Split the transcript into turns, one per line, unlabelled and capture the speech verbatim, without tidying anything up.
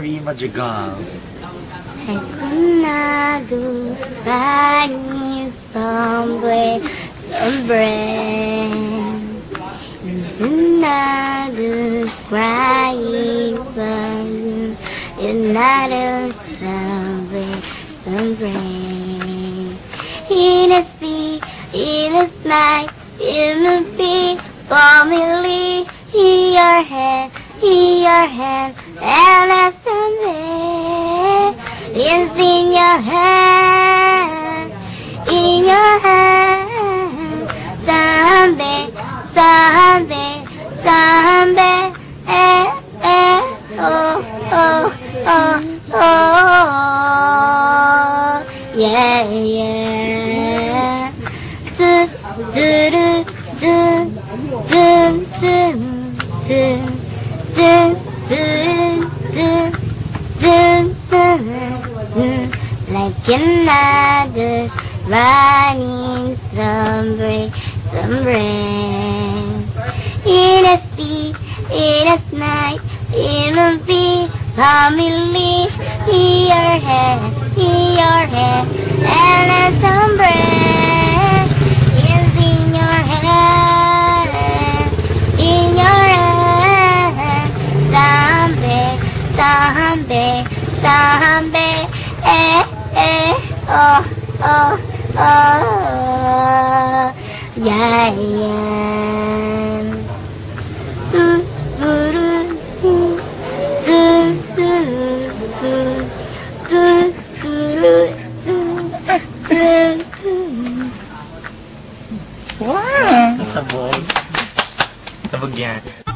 Marie Madrigal.
Nado Rani Sombre Sombre Nado Crying Sun Nado Sombre Sombre In the sea, in the night, in the big family, in your hand, in your hand, and a someday is in your hand, in your hand, someday, someday, someday, eh, eh, oh, oh, oh, oh, yeah, yeah. Do, do, do, do, do, do, do, do, do, do, do, do, like another running somewhere, somewhere. In a sea, in a night, in a big family, in your head, in your head, and a somewhere is in your head, in your head, someday, someday, someday, eh, eh, oh, oh, oh, yeah, yeah. Do, do, do, do, do, do, do, do, do.
Wow! Sabog. Sabog yan.